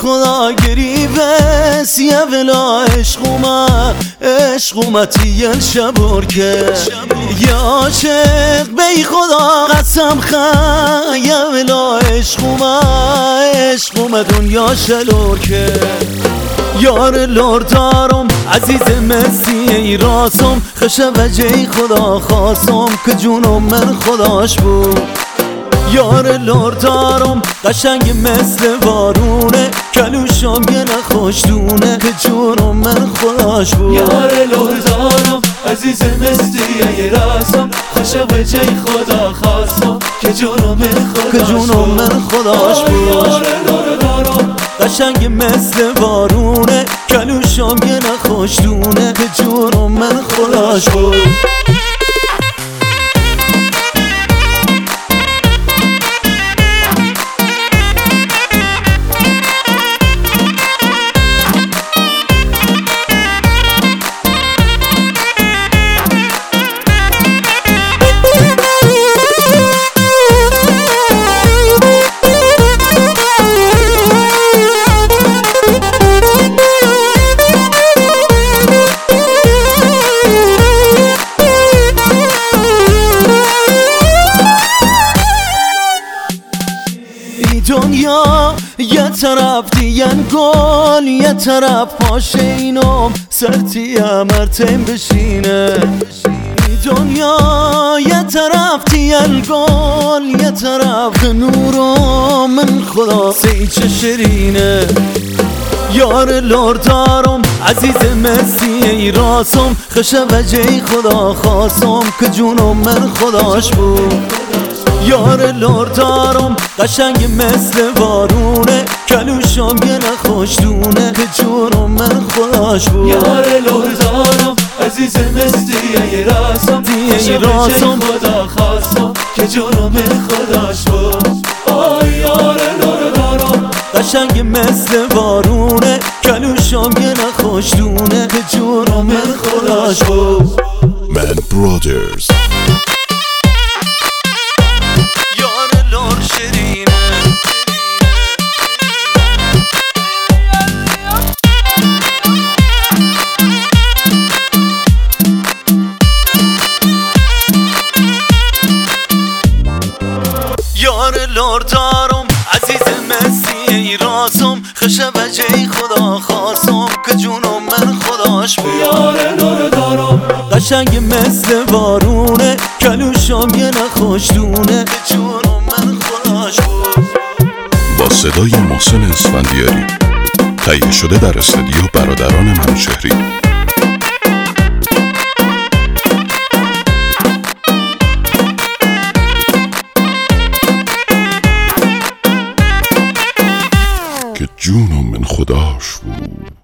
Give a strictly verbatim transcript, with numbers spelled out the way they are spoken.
خدا گریبس یا ولا عشقوما عشقومتی الشبور که یا عاشق بی خدا قسم خا یا ولا عشقوما عشقوم دنیا شلور که یار لور دارم عزیز مسی راسم خشه وجه خدا خواستم که جونم من خداش بود یار لور دارم قشنگ مثل بارونه کلوشم یه نخوشدونه که جونم من خداش بود یار لور دارم عزیز مثل راسم خشه وجه خدا خواستم که جونم من خداش بود که جونم من خداش بود یار لور دارم قشنگ مثل بارونه کلوشم یه نخوشدونه که جونم من خداش بود دنیا یه طرف دیگن گل یه طرف پاشه اینم سرتی مرتین بشینه دنیا یه طرف دیگن گل یه طرف نورم من خدا سیچه شرینه یار لور دارم عزیز مسی راسم خشه وجه خدا خواستم که جونم من خداش بود یار لور دارم قشنگ مثل بارونه کلوشم یه نخوشدونه که جونم من خداش بود یار لور دارم عزیز مثل راسم دیگه راسم خدا خواستم که جونم من خداش بود آی یار لور دارم قشنگ مثل بارونه کلوشم یه نخوشدونه که جونم من خداش بود من برادرز یار لور دارم عزیز مسی راسم خشه وجه خدا خواستم که جونم من خداش بود یار لور دارم قشنگ مثل بارونه کلوشم یه نخوشدونه که جونم من خداش بود با صدای محسن اسفندیاری تهیه شده در استودیو برادران منوچهری. که جونم من خداش بود.